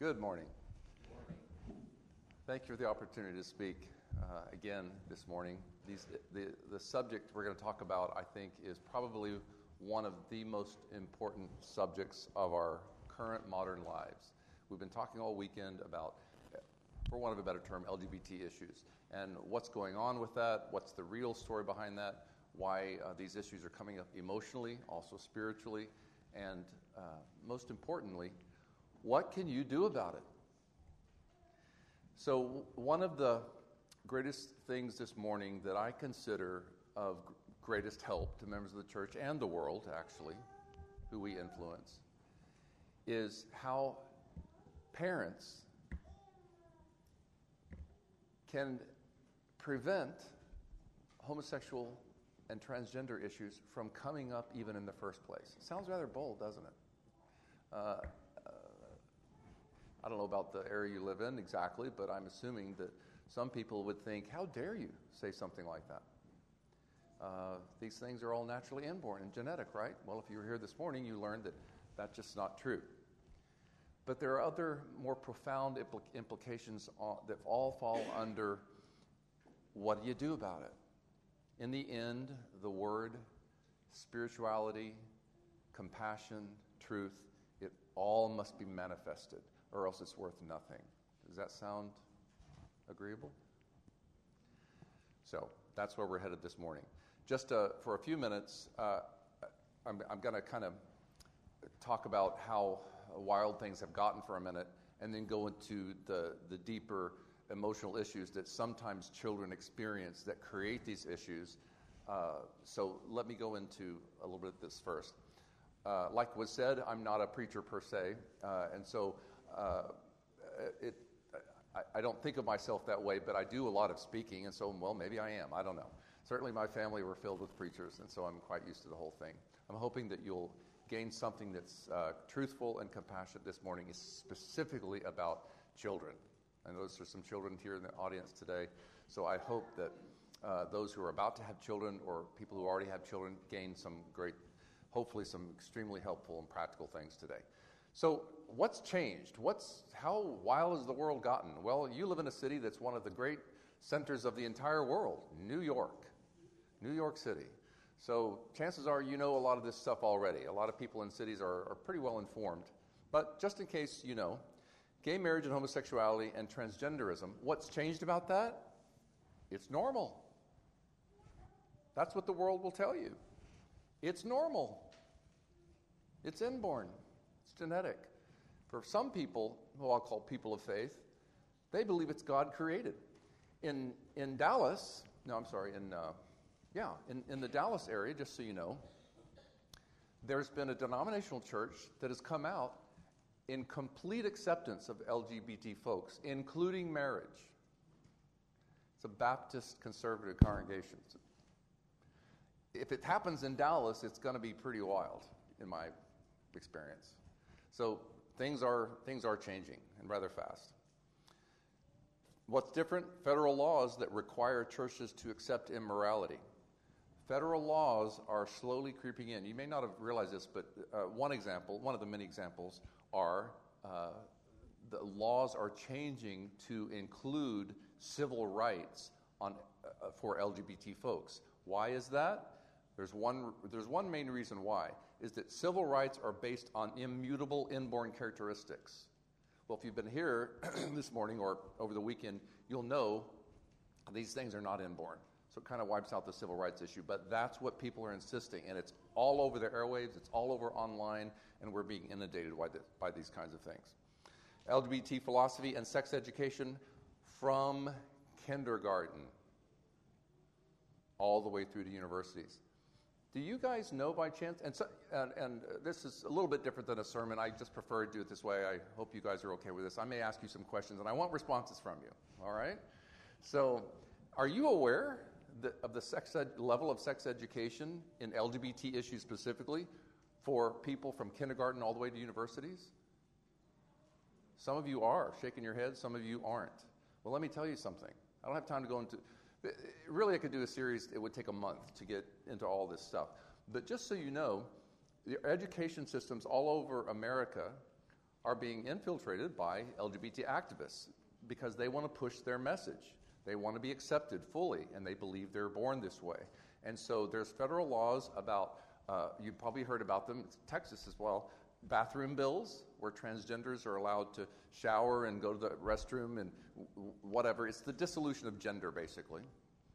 Good morning. Thank you for the opportunity to speak again this morning. The subject we're going to talk about, I think, is probably one of the most important subjects of our current modern lives. We've been talking all weekend about, for want of a better term, LGBT issues and what's going on with that, what's the real story behind that, why these issues are coming up emotionally, also spiritually, and most importantly, what can you do about it? So one of the greatest things this morning that I consider of greatest help to members of the church and the world, actually, who we influence, is how parents can prevent homosexual and transgender issues from coming up even in the first place. It sounds rather bold, doesn't it? I don't know about the area you live in exactly, but I'm assuming that some people would think, how dare you say something like that? These things are all naturally inborn and genetic, right? Well, if you were here this morning, you learned that that's just not true. But there are other more profound implications that all fall under what do you do about it? In the end, the word, spirituality, compassion, truth, it all must be manifested, or else it's worth nothing. Does that sound agreeable? So that's where we're headed this morning. Just for a few minutes, I'm going to kind of talk about how wild things have gotten for a minute, and then go into the deeper emotional issues that sometimes children experience that create these issues. So let me go into a little bit of this first. Like was said, I'm not a preacher per se, and so I don't think of myself that way, but I do a lot of speaking, and so, well, maybe I am. I don't know. Certainly my family were filled with preachers, and so I'm quite used to the whole thing. I'm hoping that you'll gain something that's truthful and compassionate this morning, specifically about children. I notice there's some children here in the audience today, so I hope that those who are about to have children or people who already have children gain some great, hopefully some extremely helpful and practical things today. So what's changed? How wild has the world gotten? Well, you live in a city that's one of the great centers of the entire world, New York City. So chances are you know a lot of this stuff already. A lot of people in cities are pretty well informed. But just in case you know, gay marriage and homosexuality and transgenderism, what's changed about that? It's normal. That's what the world will tell you. It's normal. It's inborn. It's genetic. For some people, who I'll call people of faith, they believe it's God created. In Dallas, in the Dallas area, just so you know, there's been a denominational church that has come out in complete acceptance of LGBT folks, including marriage. It's a Baptist conservative congregation. If it happens in Dallas, it's going to be pretty wild, in my experience. So things are changing, and rather fast. What's different? Federal laws that require churches to accept immorality. Federal laws are slowly creeping in. You may not have realized this, but one of the many examples are the laws are changing to include civil rights for LGBT folks. Why is that? There's one main reason why, is that civil rights are based on immutable inborn characteristics. Well, if you've been here this morning or over the weekend, you'll know these things are not inborn. So it kind of wipes out the civil rights issue. But that's what people are insisting, and it's all over the airwaves, it's all over online, and we're being inundated by these kinds of things. LGBT philosophy and sex education from kindergarten all the way through to universities. Do you guys know by chance, and this is a little bit different than a sermon, I just prefer to do it this way, I hope you guys are okay with this. I may ask you some questions, and I want responses from you, all right? So, are you aware of the level of sex education in LGBT issues specifically for people from kindergarten all the way to universities? Some of you are shaking your head, some of you aren't. Well, let me tell you something. I don't have time to go into... Really, I could do a series, it would take a month to get into all this stuff. But just so you know, the education systems all over America are being infiltrated by LGBT activists because they want to push their message. They want to be accepted fully, and they believe they're born this way. And so there's federal laws about, you probably heard about them, it's Texas as well, bathroom bills where transgenders are allowed to shower and go to the restroom and whatever. It's the dissolution of gender, basically.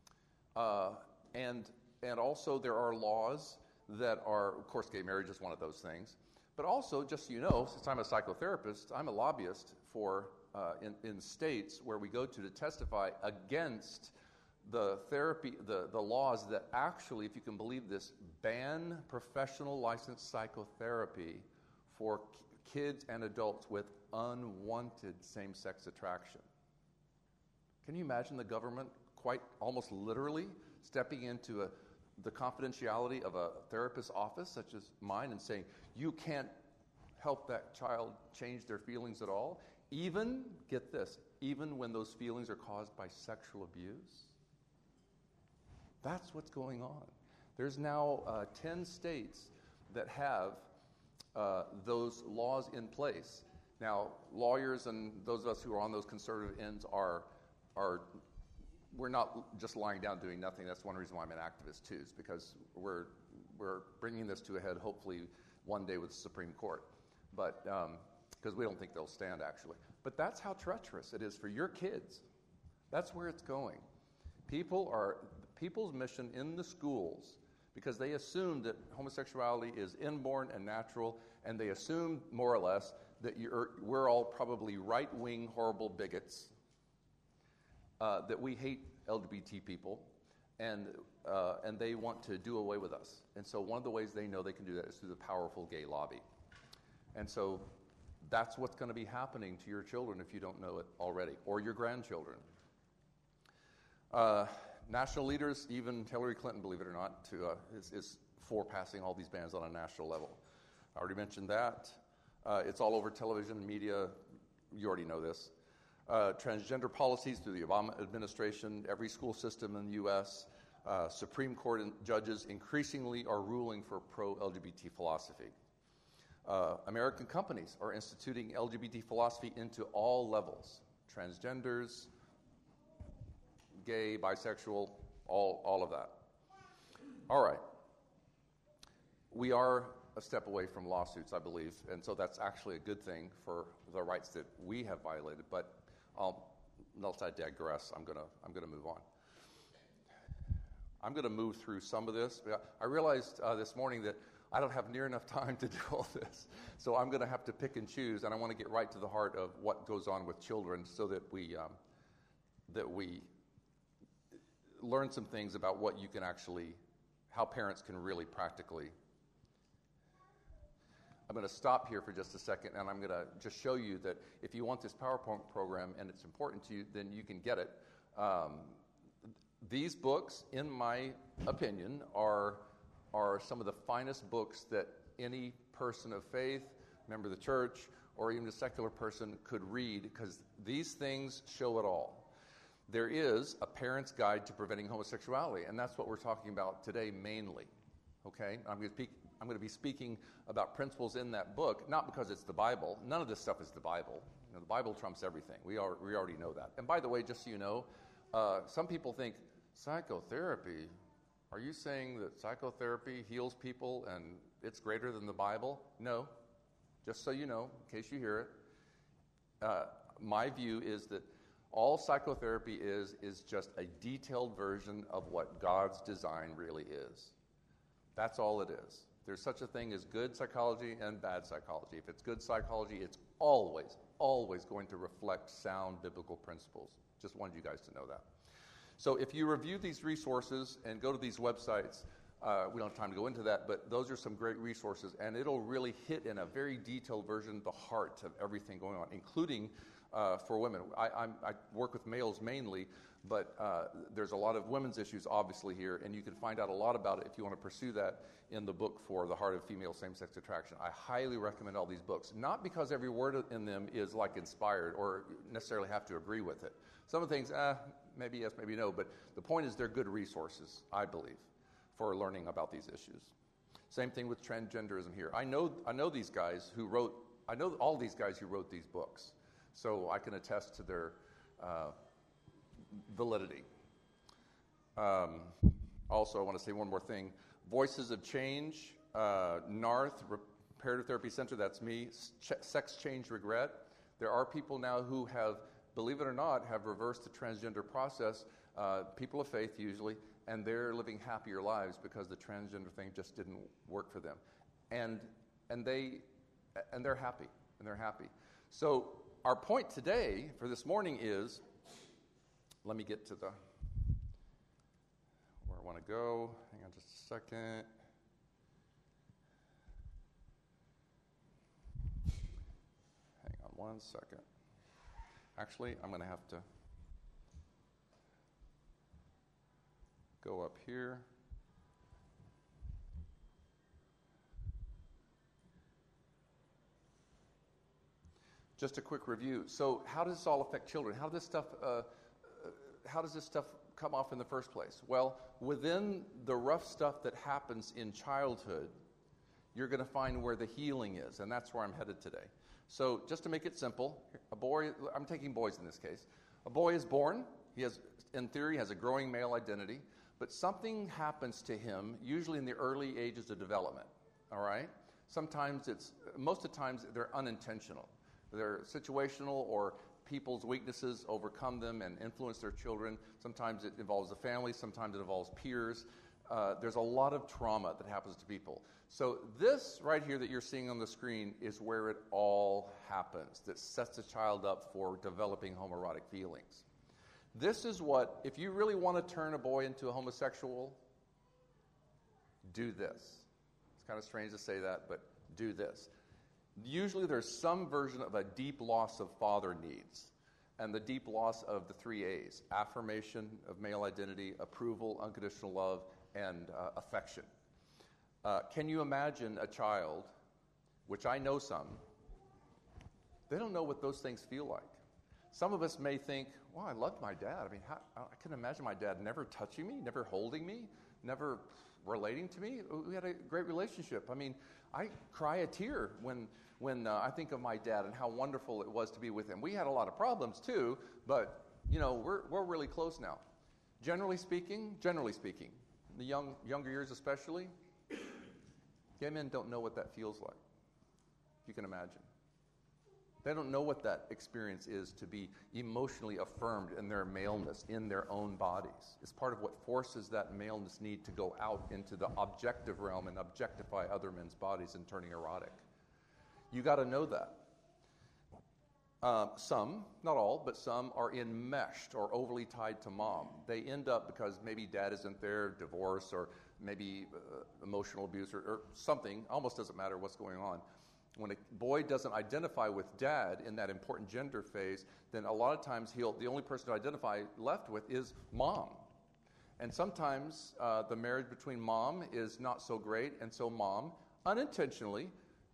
And also there are laws that are, of course, gay marriage is one of those things. But also, just so you know, since I'm a psychotherapist, I'm a lobbyist for in states where we go to testify against the therapy, the laws that actually, if you can believe this, ban professional licensed psychotherapy for kids and adults with unwanted same-sex attraction. Can you imagine the government quite almost literally stepping into the confidentiality of a therapist's office such as mine and saying, you can't help that child change their feelings at all, even, get this, even when those feelings are caused by sexual abuse? That's what's going on. There's now 10 states that have those laws in place. Now, lawyers and those of us who are on those conservative ends are we're not just lying down doing nothing. That's one reason why I'm an activist too, is because we're bringing this to a head hopefully one day with the Supreme Court, but because we don't think they'll stand actually. But that's how treacherous it is for your kids. That's where it's going. People's mission in the schools, because they assume that homosexuality is inborn and natural, and they assume more or less that we're all probably right-wing horrible bigots. That we hate LGBT people, and they want to do away with us. And so one of the ways they know they can do that is through the powerful gay lobby. And so that's what's going to be happening to your children if you don't know it already, or your grandchildren. National leaders, even Hillary Clinton, believe it or not, is for passing all these bans on a national level. I already mentioned that. It's all over television, media. You already know this. Transgender policies through the Obama administration, every school system in the U.S., Supreme Court judges increasingly are ruling for pro-LGBT philosophy. American companies are instituting LGBT philosophy into all levels, transgenders, gay, bisexual, all of that. All right. We are a step away from lawsuits, I believe, and so that's actually a good thing for the rights that we have violated, but unless I digress, I'm gonna move on. I'm gonna move through some of this. I realized this morning that I don't have near enough time to do all this, so I'm gonna have to pick and choose, and I want to get right to the heart of what goes on with children, so that we learn some things about what you can actually, how parents can really practically. I'm going to stop here for just a second, and I'm going to just show you that if you want this PowerPoint program and it's important to you, then you can get it. These books, in my opinion, are some of the finest books that any person of faith, member of the church, or even a secular person could read, because these things show it all. There is a parent's guide to preventing homosexuality, and that's what we're talking about today mainly. Okay? I'm going to be speaking about principles in that book, not because it's the Bible. None of this stuff is the Bible. You know, the Bible trumps everything. We already know that. And by the way, just so you know, some people think, psychotherapy? Are you saying that psychotherapy heals people and it's greater than the Bible? No. Just so you know, in case you hear it. My view is that all psychotherapy is just a detailed version of what God's design really is. That's all it is. There's such a thing as good psychology and bad psychology. If it's good psychology, it's always going to reflect sound biblical principles. Just wanted you guys to know that. So if you review these resources and go to these websites, we don't have time to go into that, but those are some great resources, and it'll really hit in a very detailed version the heart of everything going on, including for women. I work with males mainly, but there's a lot of women's issues obviously here, and you can find out a lot about it if you want to pursue that in the book For the Heart of Female Same-Sex Attraction. I highly recommend all these books, not because every word in them is like inspired or necessarily have to agree with it. Some of the things, maybe yes, maybe no, but the point is they're good resources, I believe, for learning about these issues. Same thing with transgenderism here. I know these guys who wrote I know all these guys who wrote these books, so I can attest to their validity. Also, I want to say one more thing. Voices of Change, NARTH, Reparative Therapy Center, that's me, Sex Change Regret. There are people now who have, believe it or not, have reversed the transgender process, people of faith usually, and they're living happier lives because the transgender thing just didn't work for them. And they're happy. So our point today for this morning is, let me get to where I want to go. Hang on just a second. Hang on one second. Actually, I'm going to have to go up here. Just a quick review. So, how does this all affect children? How does this stuff come off in the first place? Well, within the rough stuff that happens in childhood, you're going to find where the healing is, and that's where I'm headed today. So, just to make it simple, a boy, I'm taking boys in this case. A boy is born. He has, in theory, has a growing male identity, but something happens to him, usually in the early ages of development. All right? Most of the times, they're unintentional. They're situational, or people's weaknesses overcome them and influence their children. Sometimes it involves the family. Sometimes it involves peers. There's a lot of trauma that happens to people. So this right here that you're seeing on the screen is where it all happens, that sets a child up for developing homoerotic feelings. This is what, if you really want to turn a boy into a homosexual, do this. It's kind of strange to say that, but do this. Usually there's some version of a deep loss of father needs, and the deep loss of the 3 A's: affirmation of male identity, approval, unconditional love, and affection. Can you imagine a child, which I know some, they don't know what those things feel like. Some of us may think, well, I loved my dad. I mean, I can imagine my dad never touching me, never holding me, never relating to me. We had a great relationship. I mean, I cry a tear when I think of my dad and how wonderful it was to be with him. We had a lot of problems too, but we're really close now. Generally speaking, the younger years especially, gay men don't know what that feels like, if you can imagine. They don't know what that experience is to be emotionally affirmed in their maleness, in their own bodies. It's part of what forces that maleness need to go out into the objective realm and objectify other men's bodies and turning erotic. You got to know that. Some, not all, but some are enmeshed or overly tied to mom. They end up, because maybe dad isn't there, divorce, or maybe emotional abuse or something, almost doesn't matter what's going on. When a boy doesn't identify with dad in that important gender phase, then a lot of times the only person to identify left with is mom. And sometimes the marriage between mom is not so great, and so mom unintentionally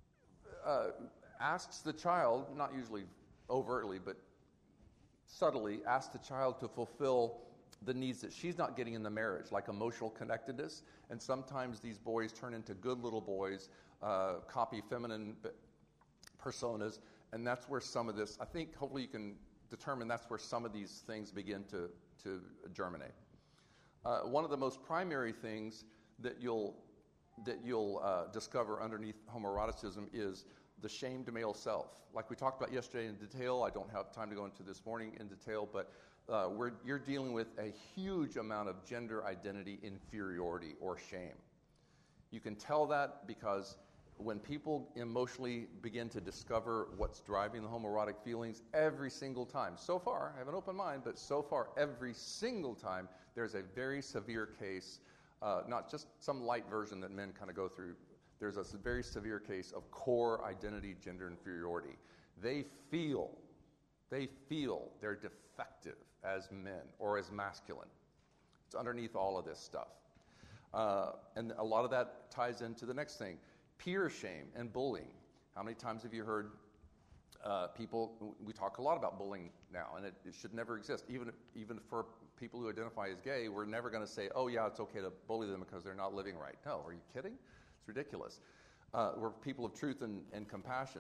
asks the child, not usually overtly, but subtly, asks the child to fulfill the needs that she's not getting in the marriage, like emotional connectedness. And sometimes these boys turn into good little boys, copy feminine personas, and that's where some of this, I think, hopefully you can determine that's where some of these things begin to germinate. One of the most primary things that you'll discover underneath homoeroticism is the shamed male self. Like we talked about yesterday in detail, I don't have time to go into this morning in detail, but you're dealing with a huge amount of gender identity inferiority or shame. You can tell that because when people emotionally begin to discover what's driving the homoerotic feelings, every single time, so far, I have an open mind, but so far, every single time, there's a very severe case, not just some light version that men kind of go through. There's a very severe case of core identity gender inferiority. They feel they're defective as men or as masculine. It's underneath all of this stuff. And a lot of that ties into the next thing, peer shame and bullying. How many times have you heard people, we talk a lot about bullying now, and it should never exist. Even for people who identify as gay, we're never going to say, oh yeah, it's okay to bully them because they're not living right. No, are you kidding? It's ridiculous. We're people of truth and compassion.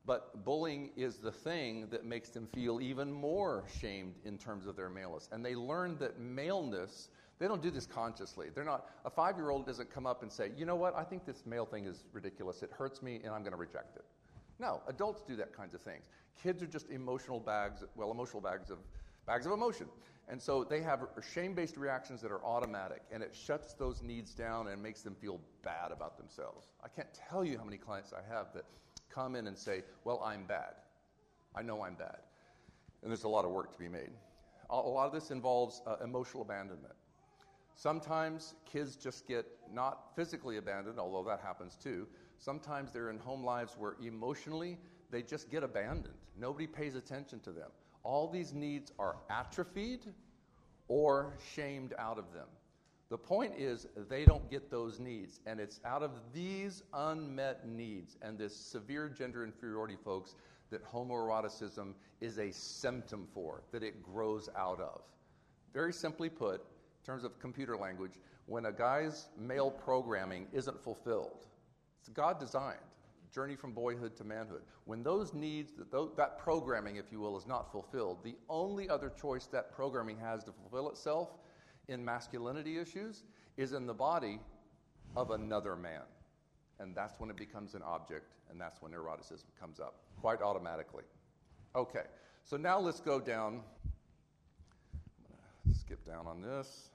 But bullying is the thing that makes them feel even more shamed in terms of their maleness. And they learn that maleness, they don't do this consciously. They're not, a 5-year-old doesn't come up and say, you know what, I think this male thing is ridiculous. It hurts me and I'm going to reject it. No, adults do that kinds of things. Kids are just emotional bags of emotion. And so they have shame-based reactions that are automatic, and it shuts those needs down and makes them feel bad about themselves. I can't tell you how many clients I have that come in and say, well, I'm bad. I know I'm bad. And there's a lot of work to be made. A lot of this involves emotional abandonment. Sometimes kids just get not physically abandoned, although that happens too. Sometimes they're in home lives where emotionally they just get abandoned. Nobody pays attention to them. All these needs are atrophied or shamed out of them. The point is they don't get those needs, and it's out of these unmet needs and this severe gender inferiority, folks, that homoeroticism is a symptom for, that it grows out of. Very simply put, in terms of computer language, when a guy's male programming isn't fulfilled, it's God designed, journey from boyhood to manhood. When those needs, that programming, if you will, is not fulfilled, the only other choice that programming has to fulfill itself in masculinity issues is in the body of another man. And that's when it becomes an object, and that's when eroticism comes up, quite automatically. Okay, so now let's go down. I'm going to skip down on this.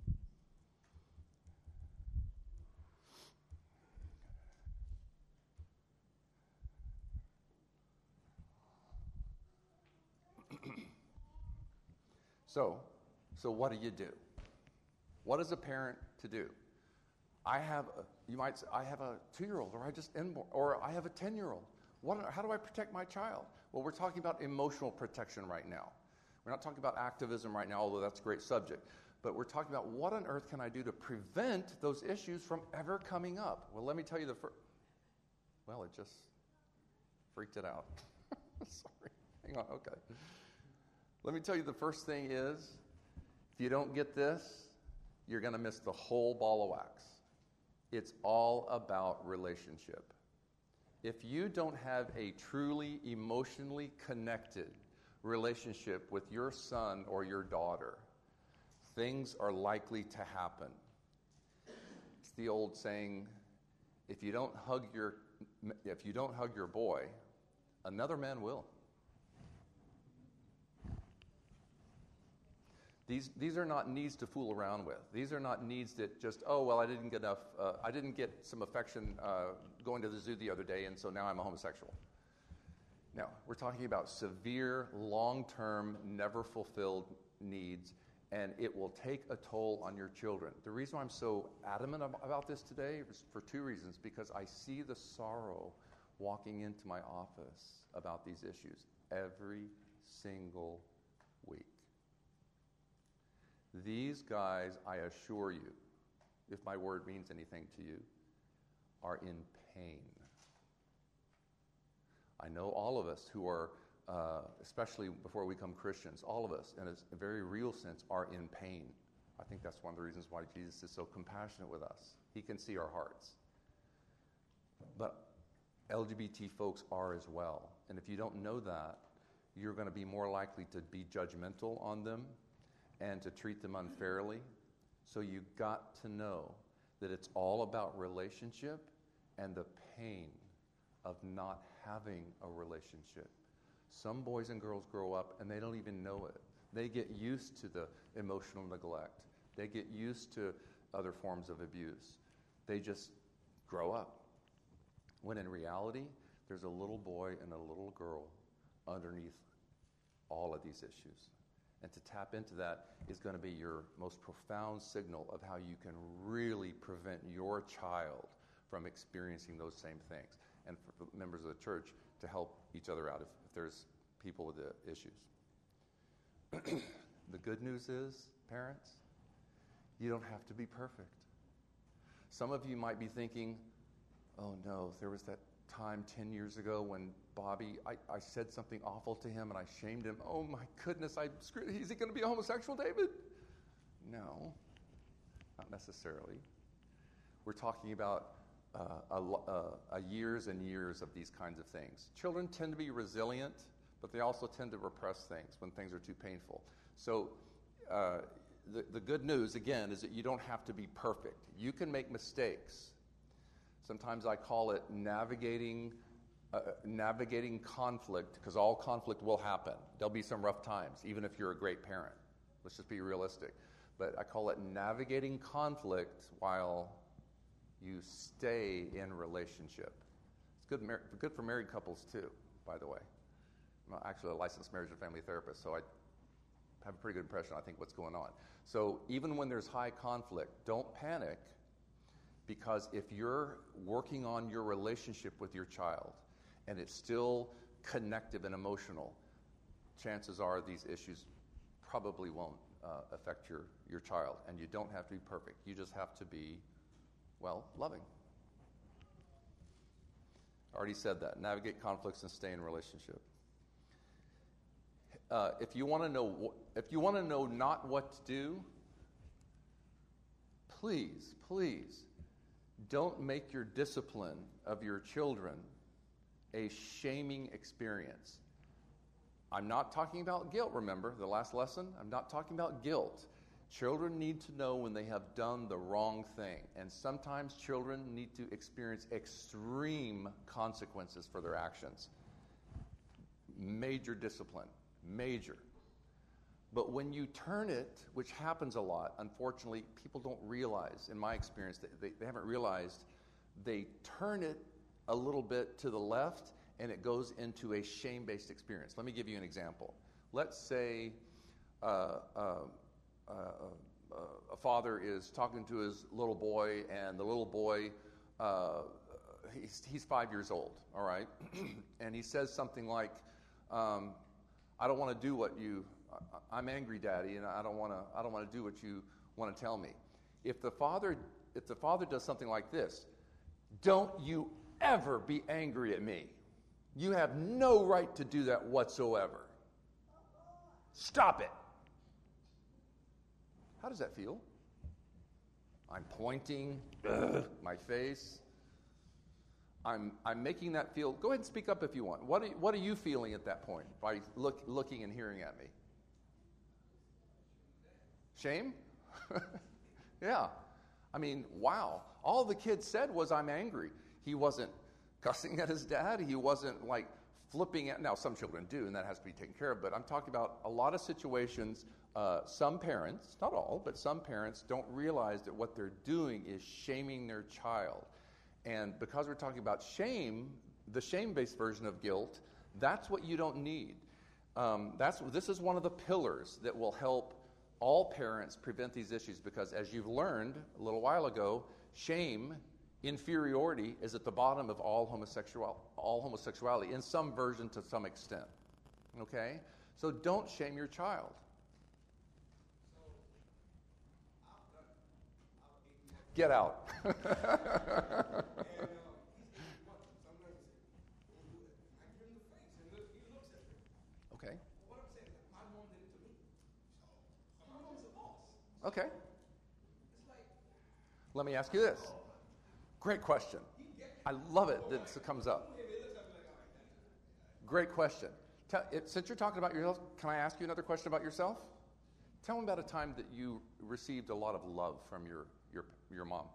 So what do you do? What is a parent to do? You might say, I have a 2-year-old, or I have a 10-year-old. How do I protect my child? Well, we're talking about emotional protection right now. We're not talking about activism right now, although that's a great subject. But we're talking about what on earth can I do to prevent those issues from ever coming up? Well, let me tell you the first. Well, it just freaked it out. Sorry. Hang on. Okay. Let me tell you the first thing is, if you don't get this, you're going to miss the whole ball of wax. It's all about relationship. If you don't have a truly emotionally connected relationship with your son or your daughter, things are likely to happen. It's the old saying, if you don't hug your boy, another man will. These are not needs to fool around with. These are not needs that just, I didn't get enough, I didn't get some affection going to the zoo the other day, and so now I'm a homosexual. No, we're talking about severe, long-term, never fulfilled needs, and it will take a toll on your children. The reason why I'm so adamant about this today is for 2 reasons. Because I see the sorrow walking into my office about these issues every single week. These guys, I assure you, if my word means anything to you, are in pain. I know all of us who are, especially before we become Christians, all of us, in a very real sense, are in pain. I think that's one of the reasons why Jesus is so compassionate with us. He can see our hearts. But LGBT folks are as well. And if you don't know that, you're going to be more likely to be judgmental on them and to treat them unfairly. So you got to know that it's all about relationship and the pain of not having a relationship. Some boys and girls grow up and they don't even know it. They get used to the emotional neglect. They get used to other forms of abuse. They just grow up. When in reality, there's a little boy and a little girl underneath all of these issues. And to tap into that is going to be your most profound signal of how you can really prevent your child from experiencing those same things. And for members of the church to help each other out if there's people with the issues. The good news is, parents, you don't have to be perfect. Some of you might be thinking, oh no, there was that time 10 years ago when Bobby, I said something awful to him and I shamed him. Oh my goodness, is he going to be a homosexual, David? No, not necessarily. We're talking about years and years of these kinds of things. Children tend to be resilient, but they also tend to repress things when things are too painful. So the good news, again, is that you don't have to be perfect. You can make mistakes. Sometimes I call it navigating conflict, because all conflict will happen. There'll be some rough times, even if you're a great parent. Let's just be realistic. But I call it navigating conflict while you stay in relationship. It's good for married couples too, by the way. I'm actually a licensed marriage and family therapist, so I have a pretty good impression, I think, what's going on. So even when there's high conflict, don't panic, because if you're working on your relationship with your child and it's still connective and emotional, chances are these issues probably won't affect your child. And you don't have to be perfect. You just have to be, well, loving. I already said that. Navigate conflicts and stay in relationship. If you want to know not what to do, please don't make your discipline of your children a shaming experience. I'm not talking about guilt, remember, the last lesson? I'm not talking about guilt. Children need to know when they have done the wrong thing. And sometimes children need to experience extreme consequences for their actions. Major discipline. Major. But when you turn it, which happens a lot, unfortunately, people don't realize, in my experience, they haven't realized, they turn it a little bit to the left and it goes into a shame-based experience. Let me give you an example. Let's say a father is talking to his little boy, and the little boy, he's 5 years old, all right? And he says something like, I don't want to do what I'm angry, Daddy, and I don't want to do what you want to tell me. If the father does something like this, don't you ever be angry at me. You have no right to do that whatsoever. Stop it. How does that feel? I'm pointing my face. I'm making that feel. Go ahead and speak up if you want. What are you feeling at that point by looking and hearing at me? Shame? Yeah. I mean, wow. All the kid said was, I'm angry. He wasn't cussing at his dad. He wasn't like flipping at. Now, some children do, and that has to be taken care of. But I'm talking about a lot of situations. Some parents, not all, but some parents don't realize that what they're doing is shaming their child. And because we're talking about shame, the shame-based version of guilt, that's what you don't need. This is one of the pillars that will help all parents prevent these issues, because as you've learned a little while ago, shame, inferiority, is at the bottom of all homosexuality in some version to some extent. Okay? So don't shame your child. Get out. Okay. Okay. Let me ask you this. Great question. I love it that it comes up. Great question. Since you're talking about yourself, can I ask you another question about yourself? Tell me about a time that you received a lot of love from your mom.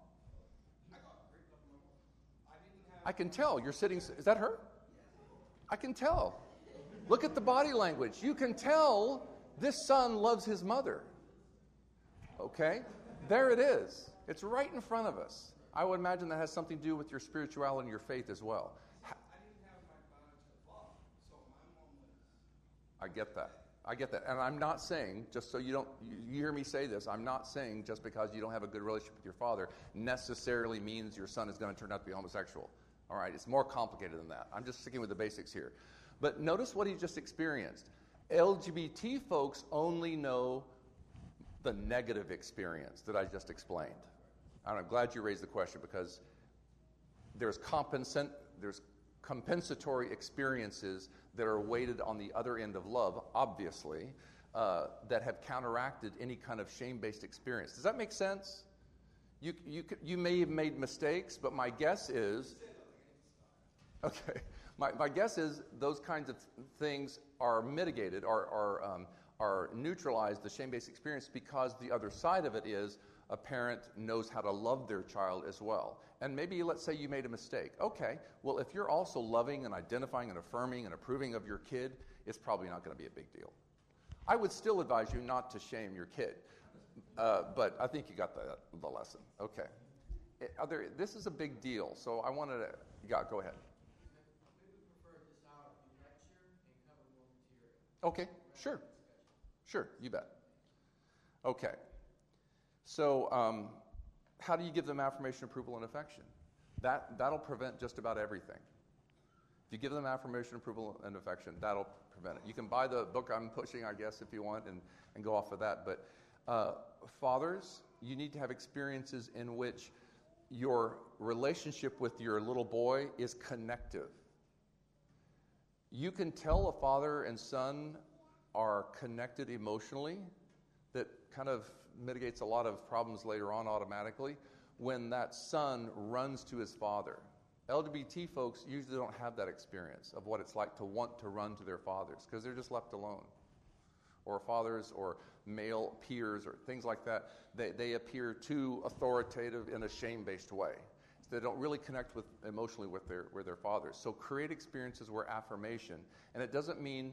I can tell. You're sitting. Is that her? I can tell. Look at the body language. You can tell this son loves his mother. Okay? There it is. It's right in front of us. I would imagine that has something to do with your spirituality and your faith as well. I didn't have my biological father, so my mom was. I get that. And I'm not saying, just so you hear me say this, I'm not saying just because you don't have a good relationship with your father necessarily means your son is going to turn out to be homosexual. All right? It's more complicated than that. I'm just sticking with the basics here. But notice what he just experienced. LGBT folks only know the negative experience that I just explained. And I'm glad you raised the question, because there's compensatory experiences that are weighted on the other end of love, obviously, that have counteracted any kind of shame-based experience. Does that make sense? You may have made mistakes, but my guess is, okay, my guess is those kinds of things are mitigated, are neutralized, the shame-based experience, because the other side of it is a parent knows how to love their child as well. And maybe, let's say you made a mistake. Okay, well, if you're also loving and identifying and affirming and approving of your kid, it's probably not going to be a big deal. I would still advise you not to shame your kid, but I think you got the lesson. Okay. This is a big deal, so I wanted to, go ahead. We would prefer this out of the lecture and cover more material. Okay, sure. Sure, you bet. Okay. So, how do you give them affirmation, approval, and affection? That'll prevent just about everything. If you give them affirmation, approval, and affection, that'll prevent it. You can buy the book I'm pushing, I guess, if you want, and go off of that. But fathers, you need to have experiences in which your relationship with your little boy is connective. You can tell a father and son are connected emotionally. That kind of mitigates a lot of problems later on automatically when that son runs to his father. LGBT folks usually don't have that experience of what it's like to want to run to their fathers because they're just left alone. Or fathers or male peers or things like that, they appear too authoritative in a shame-based way. They don't really connect emotionally with their fathers. So create experiences where affirmation, and it doesn't mean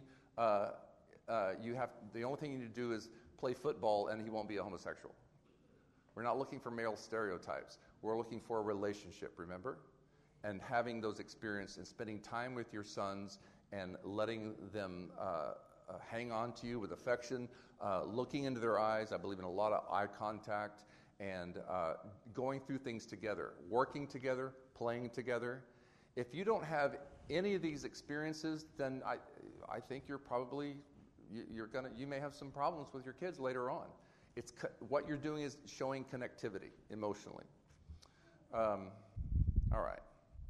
the only thing you need to do is play football and he won't be a homosexual. We're not looking for male stereotypes. We're looking for a relationship, remember? And having those experiences and spending time with your sons and letting them hang on to you with affection, looking into their eyes. I believe in a lot of eye contact and going through things together, working together, playing together. If you don't have any of these experiences, then I think you're probably you may have some problems with your kids later on. What you're doing is showing connectivity emotionally. All right.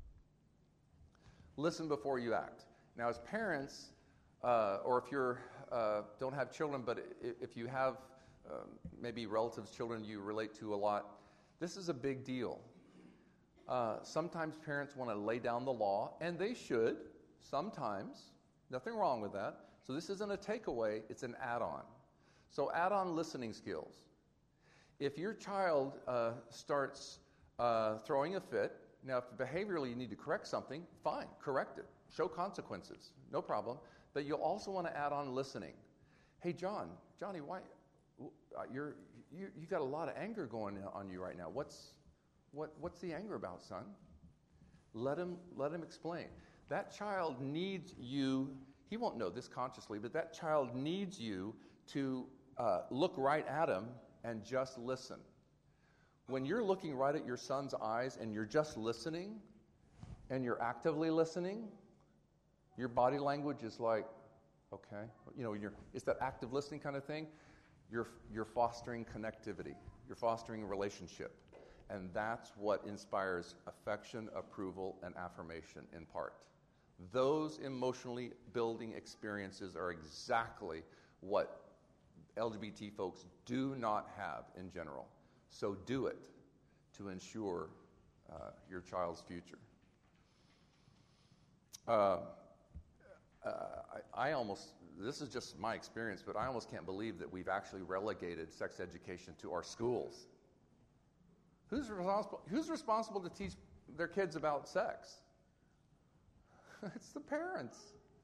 Listen before you act. Now, as parents, or if you don't have children, but if you have maybe relatives, children you relate to a lot, this is a big deal. Sometimes parents want to lay down the law, and they should. Sometimes, nothing wrong with that. So this isn't a takeaway, it's an add-on. So add-on listening skills. If your child starts throwing a fit, now if behaviorally you need to correct something, fine, correct it. Show consequences, no problem. But you'll also want to add on listening. Hey, Johnny, why you got a lot of anger going on you right now. What's the anger about, son? Let him explain. That child needs you. He won't know this consciously, but that child needs you to look right at him and just listen. When you're looking right at your son's eyes and you're just listening and you're actively listening, your body language is like, okay, it's that active listening kind of thing. You're fostering connectivity. You're fostering a relationship. And that's what inspires affection, approval, and affirmation in part. Those emotionally building experiences are exactly what LGBT folks do not have in general. So do it to ensure your child's future. This is just my experience, but I almost can't believe that we've actually relegated sex education to our schools. Who's responsible to teach their kids about sex? It's the parents.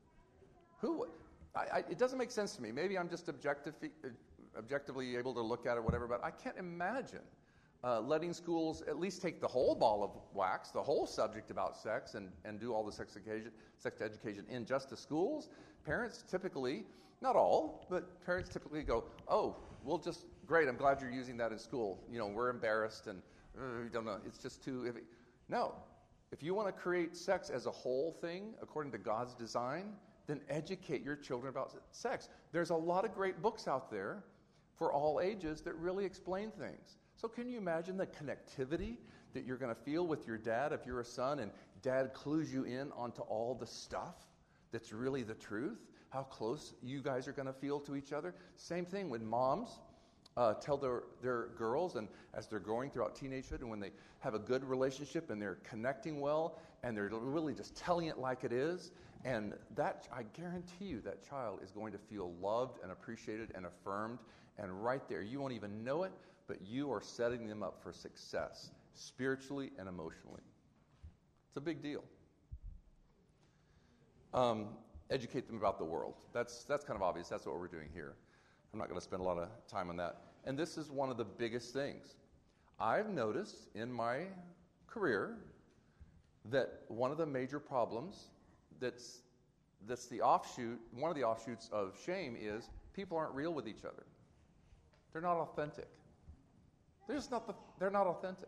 It doesn't make sense to me. Maybe I'm just objectively able to look at it, whatever, but I can't imagine letting schools at least take the whole ball of wax, the whole subject about sex, and do all the sex education in just the schools. Parents typically, not all, but parents typically go, oh, great, I'm glad you're using that in school. We're embarrassed and we don't know, it's just too iffy. No. If you want to create sex as a whole thing, according to God's design, then educate your children about sex. There's a lot of great books out there for all ages that really explain things. So can you imagine the connectivity that you're going to feel with your dad if you're a son and dad clues you in onto all the stuff that's really the truth? How close you guys are going to feel to each other? Same thing with moms. tell their girls, and as they're going throughout teenagehood, and when they have a good relationship and they're connecting well and they're really just telling it like it is, and that, I guarantee you, that child is going to feel loved and appreciated and affirmed, and right there, you won't even know it, but you are setting them up for success, spiritually and emotionally. It's a big deal. Educate them about the world. That's kind of obvious. That's what we're doing here. I'm not going to spend a lot of time on that. And this is one of the biggest things. I've noticed in my career that one of the major problems that's the offshoot, one of the offshoots of shame is people aren't real with each other. They're not authentic. They're not authentic.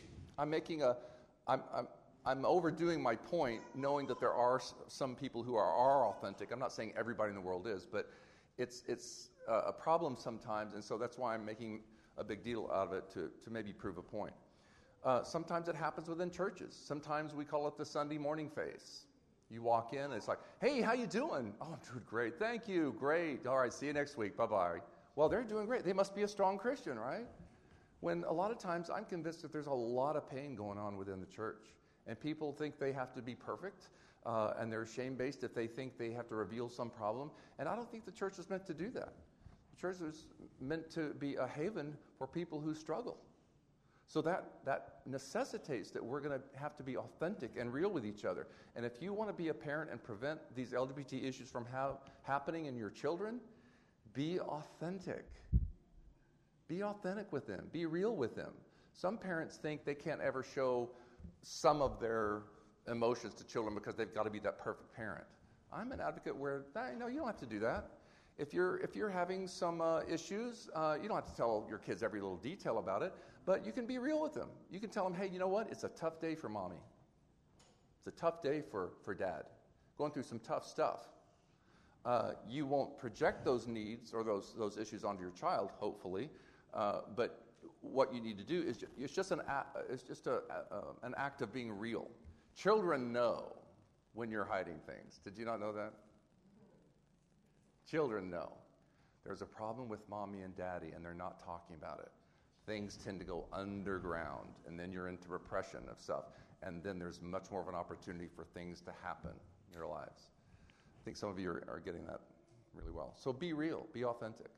I'm overdoing my point, knowing that there are some people who are authentic. I'm not saying everybody in the world is, but it's a problem sometimes, and so that's why I'm making a big deal out of it to maybe prove a point. Sometimes it happens within churches. Sometimes we call it the Sunday morning face. You walk in, and it's like, hey, how you doing? Oh, I'm doing great. Thank you. Great. All right, see you next week. Bye-bye. Well, they're doing great. They must be a strong Christian, right? When a lot of times I'm convinced that there's a lot of pain going on within the church. And people think they have to be perfect, and they're shame-based if they think they have to reveal some problem. And I don't think the church is meant to do that. The church is meant to be a haven for people who struggle. So that necessitates that we're going to have to be authentic and real with each other. And if you want to be a parent and prevent these LGBT issues from happening in your children, be authentic. Be authentic with them. Be real with them. Some parents think they can't ever show some of their emotions to children because they've got to be that perfect parent. I'm an advocate where, no, you don't have to do that. If you're having some issues, you don't have to tell your kids every little detail about it, but you can be real with them. You can tell them, hey, you know what? It's a tough day for mommy. It's a tough day for dad. Going through some tough stuff. You won't project those needs or those issues onto your child, hopefully, but what you need to do is it's just an act of being real. Children know when you're hiding things. Did you not know that? Children know. There's a problem with mommy and daddy, and they're not talking about it. Things tend to go underground, and then you're into repression of stuff, and then there's much more of an opportunity for things to happen in your lives. I think some of you are getting that really well. So be real. Be authentic.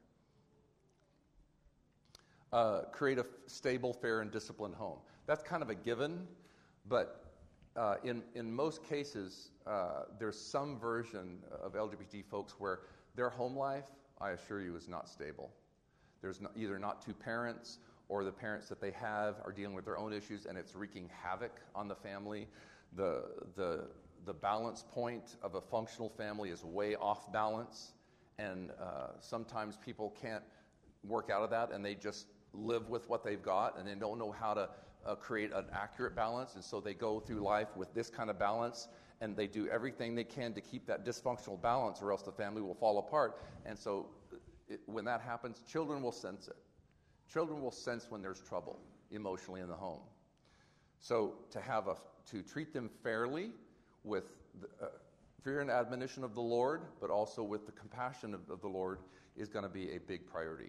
Create a stable, fair, and disciplined home. That's kind of a given, but in most cases, there's some version of LGBT folks where their home life, I assure you, is not stable. There's either not two parents, or the parents that they have are dealing with their own issues, and it's wreaking havoc on the family. The balance point of a functional family is way off balance, and sometimes people can't work out of that, and they just live with what they've got, and they don't know how to create an accurate balance, and so they go through life with this kind of balance, and they do everything they can to keep that dysfunctional balance, or else the family will fall apart. And so when that happens, children will sense it. Children will sense when there's trouble emotionally in the home. So to treat them fairly with fear and admonition of the Lord, but also with the compassion of the Lord, is going to be a big priority.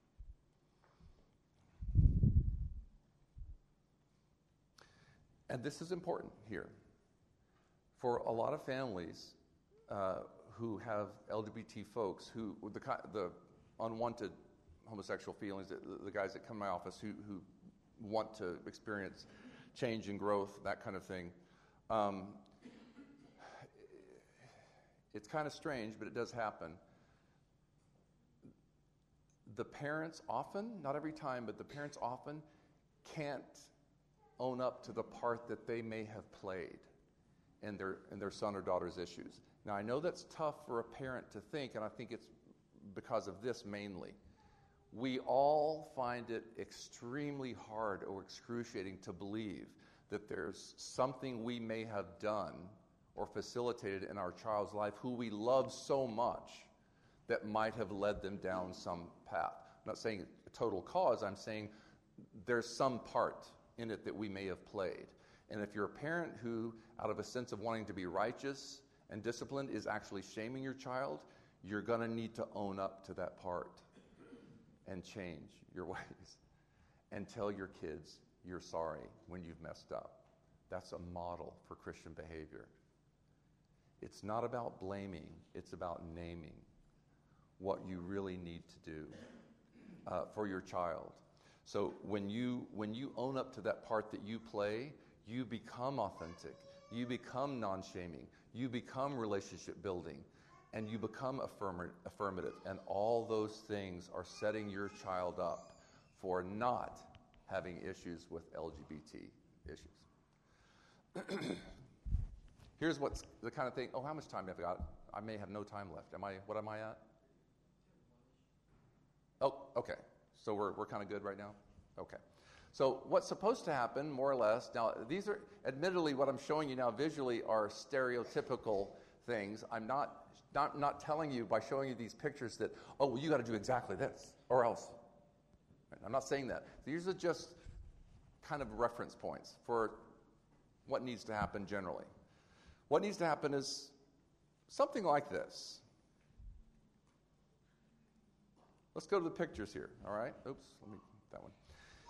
And this is important here. For a lot of families who have LGBT folks, who the unwanted homosexual feelings, the guys that come to my office who want to experience change and growth, that kind of thing, it's kind of strange, but it does happen. The parents often, not every time, but the parents often can't own up to the part that they may have played in their son or daughter's issues. Now, I know that's tough for a parent to think, and I think it's because of this mainly. We all find it extremely hard or excruciating to believe that there's something we may have done or facilitated in our child's life who we love so much that might have led them down some path. I'm not saying a total cause, I'm saying there's some part in it that we may have played. And if you're a parent who, out of a sense of wanting to be righteous and disciplined, is actually shaming your child, you're going to need to own up to that part and change your ways and tell your kids you're sorry when you've messed up. That's a model for Christian behavior. It's not about blaming, it's about naming what you really need to do for your child. So when you own up to that part that you play, you become authentic, you become non-shaming, you become relationship building, and you become affirmative. And all those things are setting your child up for not having issues with LGBT issues. Here's what's the kind of thing, how much time have I got? I may have no time left. What am I at? Oh, okay. So we're kind of good right now? Okay. So what's supposed to happen, more or less, now these are, admittedly, what I'm showing you now visually are stereotypical things. I'm not telling you by showing you these pictures that, you got to do exactly this, or else. I'm not saying that. These are just kind of reference points for what needs to happen generally. What needs to happen is something like this. Let's go to the pictures here, all right? Oops, let me that one.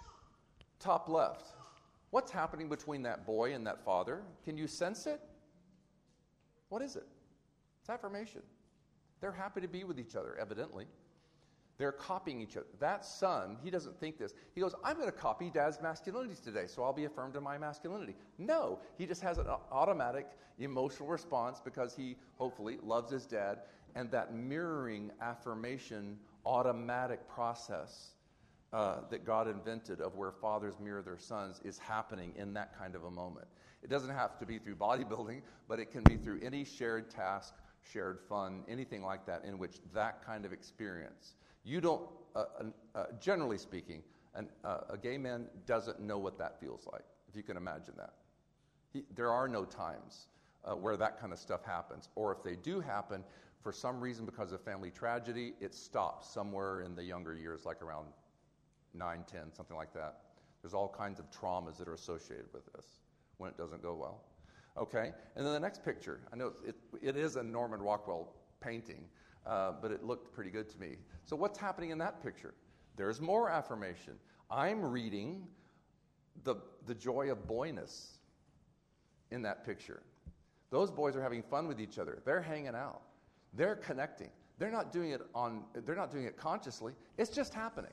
Top left. What's happening between that boy and that father? Can you sense it? What is it? It's affirmation. They're happy to be with each other, evidently. They're copying each other. That son, he doesn't think this. He goes, I'm going to copy Dad's masculinities today, so I'll be affirmed in my masculinity. No, he just has an automatic emotional response because he hopefully loves his dad, and that mirroring affirmation automatic process that God invented of where fathers mirror their sons is happening in that kind of a moment. It doesn't have to be through bodybuilding, but it can be through any shared task, shared fun, anything like that in which that kind of experience. You don't, generally speaking, a gay man doesn't know what that feels like, if you can imagine that. There are no times where that kind of stuff happens. Or if they do happen, for some reason because of family tragedy, it stops somewhere in the younger years, like around 9, 10, something like that. There's all kinds of traumas that are associated with this when it doesn't go well. Okay, and then the next picture. I know it is a Norman Rockwell painting, but it looked pretty good to me. So what's happening in that picture? There's more affirmation. I'm reading the joy of boyness in that picture. Those boys are having fun with each other. They're hanging out. They're connecting. They're not doing it consciously. It's just happening.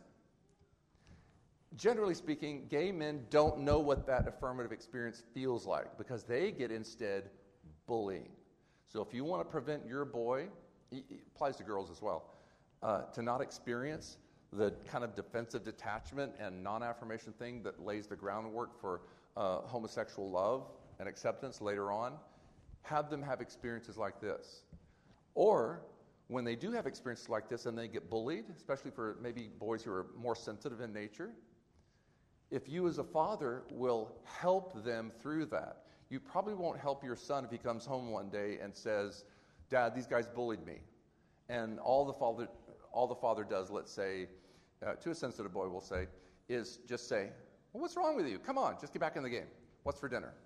Generally speaking, gay men don't know what that affirmative experience feels like because they get instead bullying. So if you want to prevent your boy, it applies to girls as well, to not experience the kind of defensive detachment and non-affirmation thing that lays the groundwork for homosexual love and acceptance later on, have them have experiences like this. Or when they do have experiences like this and they get bullied, especially for maybe boys who are more sensitive in nature, if you as a father will help them through that, you probably won't help your son if he comes home one day and says, Dad, these guys bullied me. And all the father does, let's say, to a sensitive boy will say, is just say, well, what's wrong with you? Come on, just get back in the game. What's for dinner?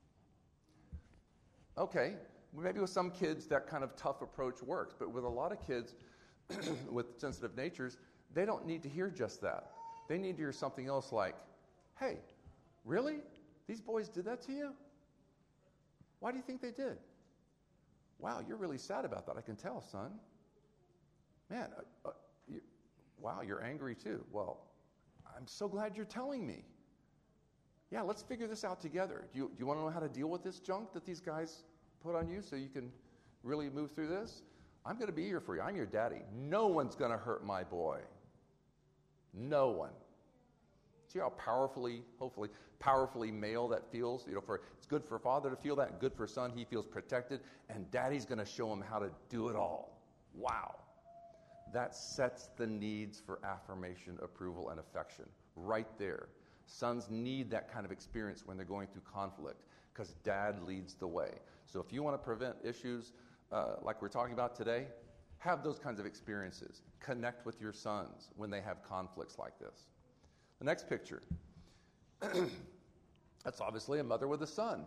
Okay, maybe with some kids that kind of tough approach works, but with a lot of kids with sensitive natures, they don't need to hear just that. They need to hear something else like, hey, really? These boys did that to you? Why do you think they did? Wow, you're really sad about that. I can tell, son. Man, wow, you're angry too. Well, I'm so glad you're telling me. Yeah, let's figure this out together. Do you want to know how to deal with this junk that these guys put on you so you can really move through this? I'm going to be here for you. I'm your daddy. No one's going to hurt my boy. No one. See how powerfully, hopefully, powerfully male that feels? It's good for a father to feel that, good for a son. He feels protected, and daddy's going to show him how to do it all. Wow. That sets the needs for affirmation, approval, and affection right there. Sons need that kind of experience when they're going through conflict because dad leads the way. So if you want to prevent issues like we're talking about today, have those kinds of experiences. Connect with your sons when they have conflicts like this. The next picture. That's obviously a mother with a son.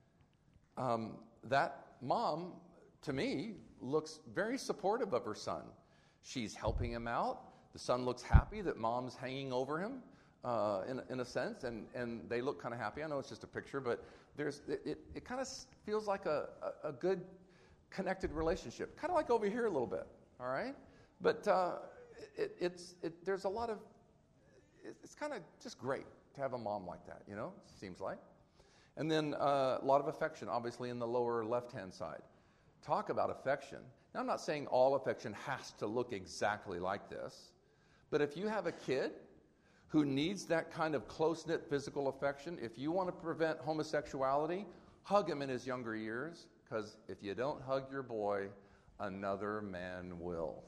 That mom, to me, looks very supportive of her son. She's helping him out. The son looks happy that mom's hanging over him in a sense, and they look kind of happy. I know it's just a picture, but it kind of feels like a good connected relationship, kind of like over here a little bit, all right? But there's a lot of, it's kind of just great to have a mom like that, seems like. And then a lot of affection, obviously, in the lower left-hand side. Talk about affection. Now, I'm not saying all affection has to look exactly like this, but if you have a kid who needs that kind of close-knit physical affection, if you want to prevent homosexuality, hug him in his younger years, because if you don't hug your boy, another man will.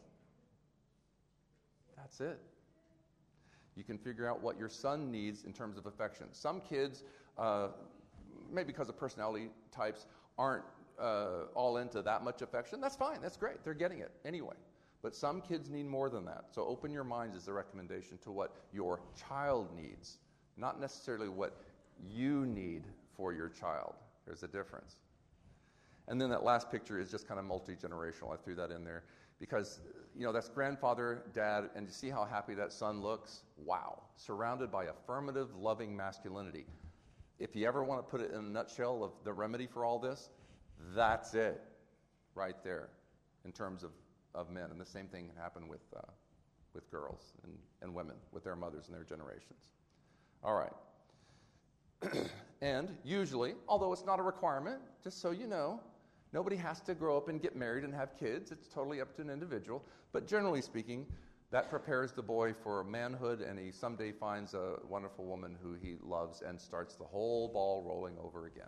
That's it. You can figure out what your son needs in terms of affection. Some kids, maybe because of personality types, aren't all into that much affection. That's fine. That's great. They're getting it anyway. But some kids need more than that. So open your minds is the recommendation to what your child needs, not necessarily what you need for your child. There's a difference. And then that last picture is just kind of multi-generational. I threw that in there because, that's grandfather, dad, and you see how happy that son looks? Wow. Surrounded by affirmative, loving masculinity. If you ever want to put it in a nutshell of the remedy for all this, that's it right there in terms of men. And the same thing can happen with girls and women with their mothers and their generations. All right. And usually, although it's not a requirement, just so you know, nobody has to grow up and get married and have kids. It's totally up to an individual. But generally speaking, that prepares the boy for manhood, and he someday finds a wonderful woman who he loves and starts the whole ball rolling over again.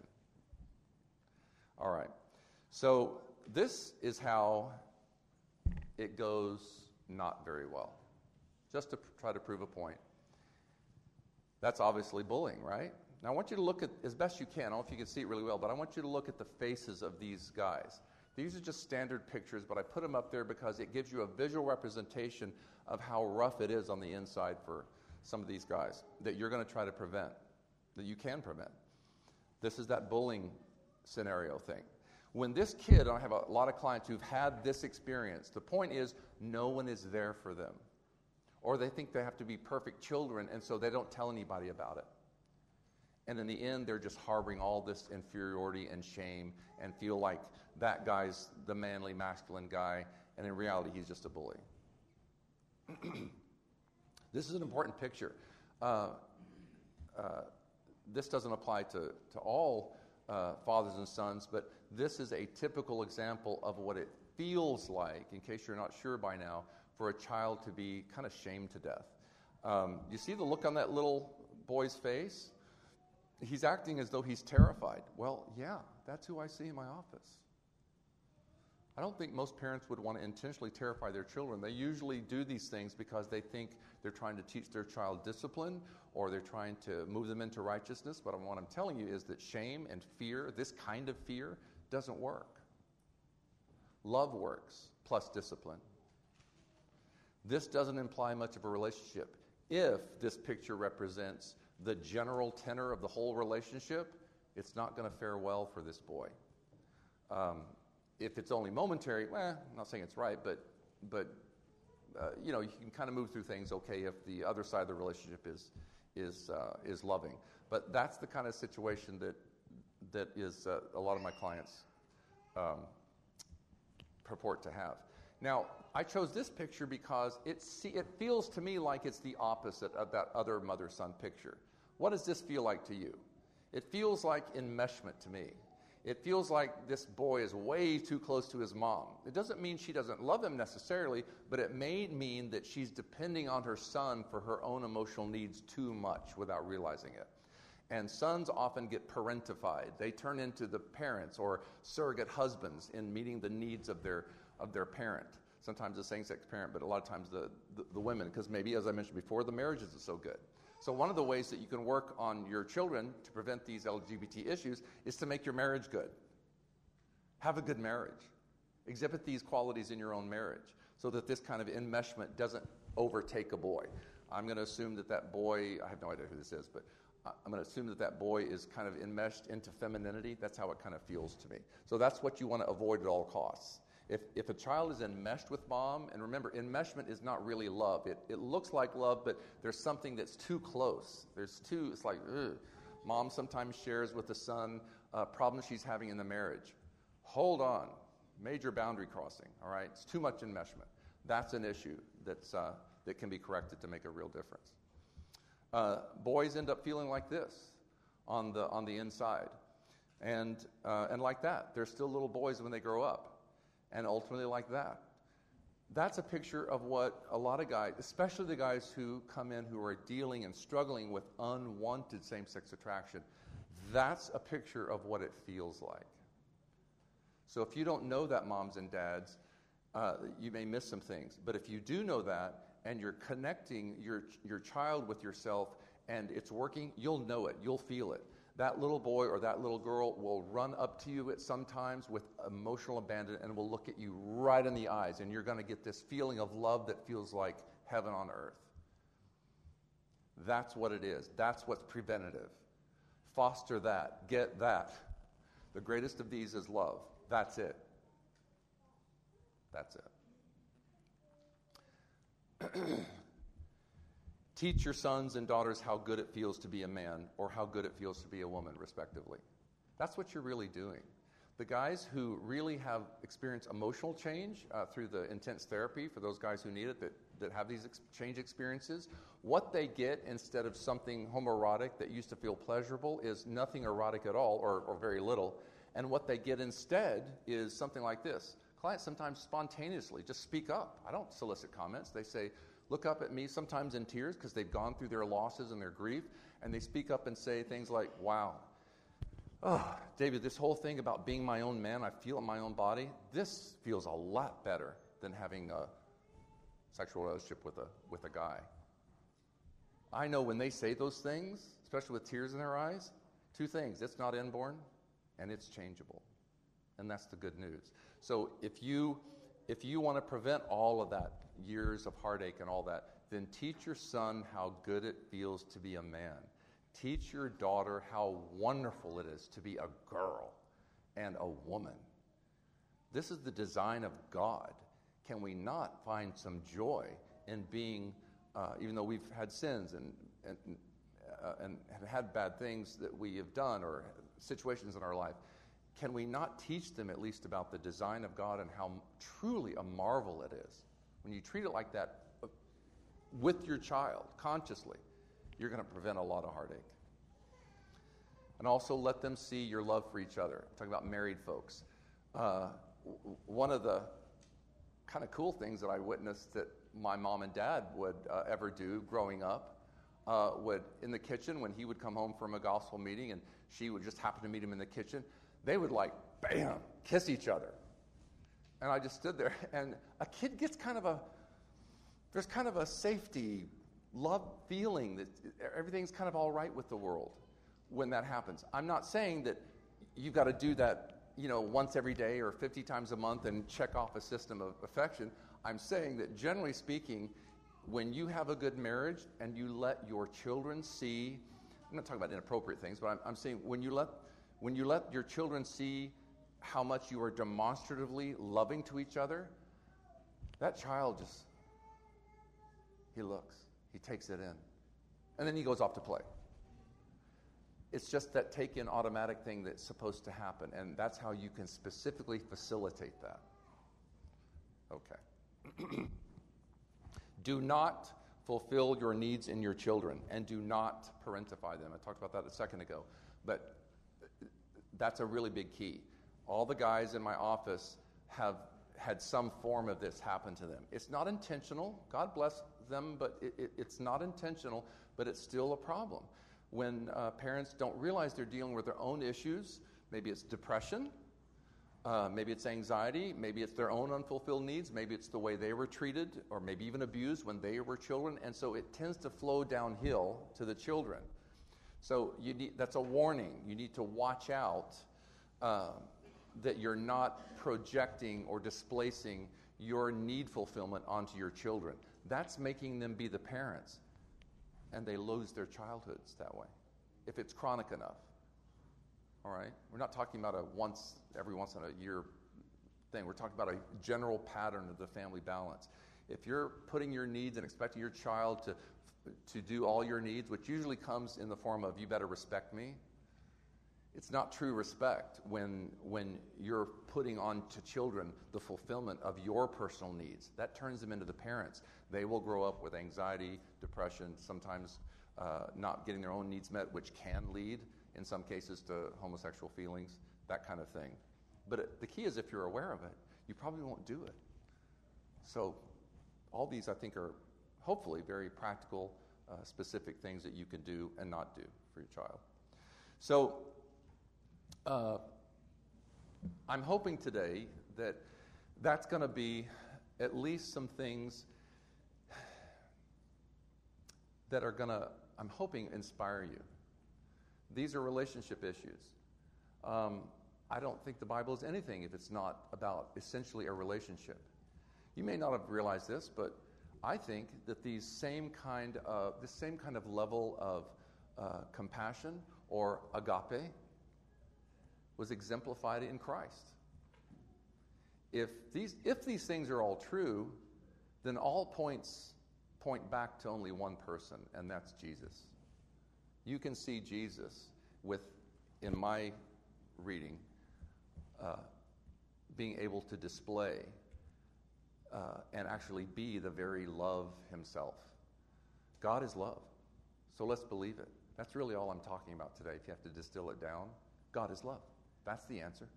All right. So this is how it goes not very well. Just to try to prove a point. That's obviously bullying, right? Now I want you to look at, as best you can, I don't know if you can see it really well, but I want you to look at the faces of these guys. These are just standard pictures, but I put them up there because it gives you a visual representation of how rough it is on the inside for some of these guys that you're going to try to prevent, that you can prevent. This is that bullying scenario thing. When this kid, I have a lot of clients who've had this experience, the point is no one is there for them. Or they think they have to be perfect children, and so they don't tell anybody about it. And in the end, they're just harboring all this inferiority and shame and feel like that guy's the manly, masculine guy, and in reality, he's just a bully. This is an important picture. This doesn't apply to all fathers and sons, but this is a typical example of what it feels like, in case you're not sure by now, for a child to be kind of shamed to death. You see the look on that little boy's face? He's acting as though he's terrified. Well, yeah, that's who I see in my office. I don't think most parents would want to intentionally terrify their children. They usually do these things because they think they're trying to teach their child discipline or they're trying to move them into righteousness. But what I'm telling you is that shame and fear, this kind of fear, doesn't work. Love works, plus discipline. This doesn't imply much of a relationship. If this picture represents the general tenor of the whole relationship, it's not going to fare well for this boy. If it's only momentary, I'm not saying it's right, but you can kind of move through things okay if the other side of the relationship is loving. But that's the kind of situation that is a lot of my clients purport to have. Now, I chose this picture because it feels to me like it's the opposite of that other mother-son picture. What does this feel like to you? It feels like enmeshment to me. It feels like this boy is way too close to his mom. It doesn't mean she doesn't love him necessarily, but it may mean that she's depending on her son for her own emotional needs too much without realizing it. And sons often get parentified. They turn into the parents or surrogate husbands in meeting the needs of their parent. Sometimes the same-sex parent, but a lot of times the women, because maybe, as I mentioned before, the marriage isn't so good. So one of the ways that you can work on your children to prevent these LGBT issues is to make your marriage good. Have a good marriage. Exhibit these qualities in your own marriage so that this kind of enmeshment doesn't overtake a boy. I'm going to assume that boy, I have no idea who this is, but I'm going to assume that boy is kind of enmeshed into femininity. That's how it kind of feels to me. So that's what you want to avoid at all costs. If a child is enmeshed with mom, and remember, enmeshment is not really love. It looks like love, but there's something that's too close. It's like, ugh. Mom sometimes shares with the son problems she's having in the marriage. Hold on. Major boundary crossing, all right? It's too much enmeshment. That's an issue that can be corrected to make a real difference. Boys end up feeling like this on the inside. And like that. They're still little boys when they grow up. And ultimately like that. That's a picture of what a lot of guys, especially the guys who come in who are dealing and struggling with unwanted same-sex attraction, that's a picture of what it feels like. So if you don't know that, moms and dads, you may miss some things. But if you do know that, and you're connecting your child with yourself, and it's working, you'll know it, you'll feel it. That little boy or that little girl will run up to you at some times with emotional abandon and will look at you right in the eyes, and you're going to get this feeling of love that feels like heaven on earth. That's what it is. That's what's preventative. Foster that. Get that. The greatest of these is love. That's it. That's it. Teach your sons and daughters how good it feels to be a man or how good it feels to be a woman, respectively. That's what you're really doing. The guys who really have experienced emotional change through the intense therapy, for those guys who need it, that have these change experiences, what they get instead of something homoerotic that used to feel pleasurable is nothing erotic at all or very little. And what they get instead is something like this. Clients sometimes spontaneously just speak up. I don't solicit comments. They say, look up at me, sometimes in tears because they've gone through their losses and their grief, and they speak up and say things like, wow, David, this whole thing about being my own man, I feel in my own body, this feels a lot better than having a sexual relationship with a guy. I know when they say those things, especially with tears in their eyes, two things. It's not inborn, and it's changeable. And that's the good news. So if you want to prevent all of that, years of heartache and all that, then teach your son how good it feels to be a man. Teach your daughter how wonderful it is to be a girl and a woman. This is the design of God. Can we not find some joy in being, even though we've had sins and have had bad things that we have done or situations in our life, can we not teach them at least about the design of God and how truly a marvel it is? When you treat it like that with your child, consciously, you're going to prevent a lot of heartache. And also let them see your love for each other. I'm talking about married folks. One of the kind of cool things that I witnessed that my mom and dad would ever do growing up would, in the kitchen, when he would come home from a gospel meeting and she would just happen to meet him in the kitchen, they would bam, kiss each other. And I just stood there, and a kid gets there's kind of a safety, love feeling that everything's kind of all right with the world when that happens. I'm not saying that you've got to do that, once every day or 50 times a month and check off a system of affection. I'm saying that generally speaking, when you have a good marriage and you let your children see, I'm not talking about inappropriate things, but I'm saying when you let your children see how much you are demonstratively loving to each other, that child he looks, he takes it in, and then he goes off to play. It's just that take-in automatic thing that's supposed to happen, and that's how you can specifically facilitate that. Okay. Do not fulfill your needs in your children, and do not parentify them. I talked about that a second ago, but that's a really big key. All the guys in my office have had some form of this happen to them. It's not intentional. God bless them, but it's not intentional, but it's still a problem. When parents don't realize they're dealing with their own issues, maybe it's depression, maybe it's anxiety, maybe it's their own unfulfilled needs, maybe it's the way they were treated, or maybe even abused when they were children, and so it tends to flow downhill to the children. So that's a warning. You need to watch out that you're not projecting or displacing your need fulfillment onto your children. That's making them be the parents, and they lose their childhoods that way, if it's chronic enough. All right? We're not talking about every once in a year thing. We're talking about a general pattern of the family balance. If you're putting your needs and expecting your child to do all your needs, which usually comes in the form of, you better respect me, it's not true respect when you're putting on to children the fulfillment of your personal needs. That turns them into the parents. They will grow up with anxiety, depression, sometimes not getting their own needs met, which can lead, in some cases, to homosexual feelings, that kind of thing. But the key is, if you're aware of it, you probably won't do it. So all these, I think, are hopefully very practical, specific things that you can do and not do for your child. So I'm hoping today that that's going to be at least some things that are going to, I'm hoping, inspire you. These are relationship issues. I don't think the Bible is anything if it's not about essentially a relationship. You may not have realized this, but I think that this same kind of level of compassion or agape was exemplified in Christ. If these things are all true, then all points point back to only one person, and that's Jesus. You can see Jesus in my reading, being able to display and actually be the very love himself. God is love, so let's believe it. That's really all I'm talking about today. If you have to distill it down, God is love. That's the answer.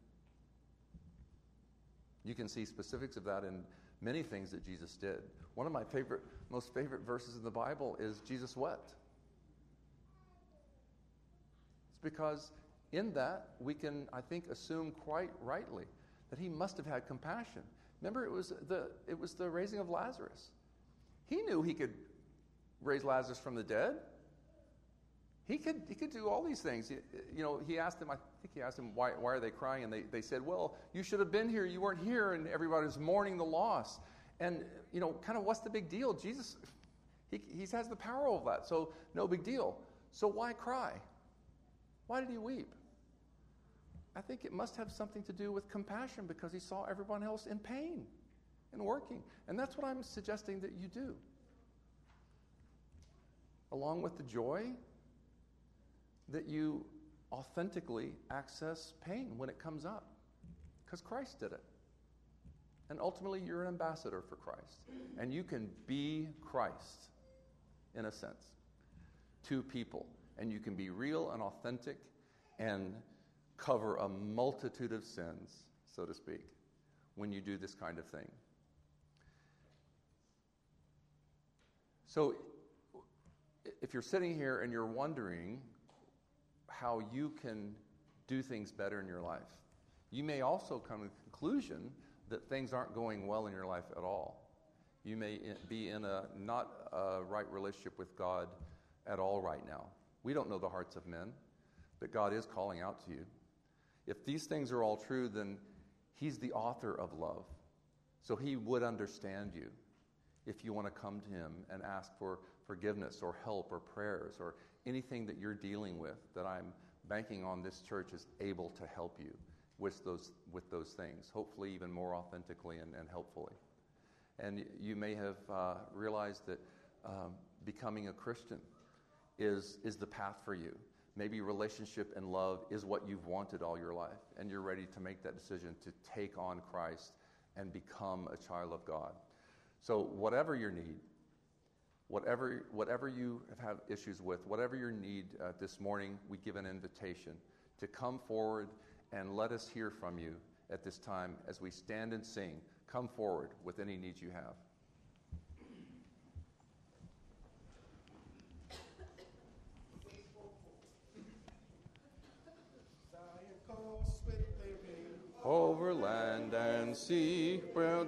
You can see specifics of that in many things that Jesus did. One of my most favorite verses in the Bible is Jesus wept. It's because in that we can, I think, assume quite rightly that he must have had compassion. Remember, it was the raising of Lazarus. He knew he could raise Lazarus from the dead. He could do all these things. He asked them, why are they crying? And they said, well, you should have been here. You weren't here. And everybody was mourning the loss. And, kind of what's the big deal? Jesus, he has the power of that. So no big deal. So why cry? Why did he weep? I think it must have something to do with compassion, because he saw everyone else in pain and working. And that's what I'm suggesting that you do. Along with the joy, that you authentically access pain when it comes up, because Christ did it. And ultimately, you're an ambassador for Christ. And you can be Christ, in a sense, to people. And you can be real and authentic and cover a multitude of sins, so to speak, when you do this kind of thing. So, if you're sitting here and you're wondering how you can do things better in your life, you may also come to the conclusion that things aren't going well in your life at all. You may be in a not right relationship with God at all right now. We don't know the hearts of men, but God is calling out to you. If these things are all true, then he's the author of love. So he would understand you if you want to come to him and ask for forgiveness or help or prayers or anything that you're dealing with, that I'm banking on this church is able to help you with those things, hopefully even more authentically and helpfully. And you may have realized that becoming a Christian is the path for you. Maybe relationship and love is what you've wanted all your life, and you're ready to make that decision to take on Christ and become a child of God. So whatever your need, whatever you have issues with, whatever your need this morning, we give an invitation to come forward and let us hear from you at this time as we stand and sing. Come forward with any needs you have. Over land and sea, where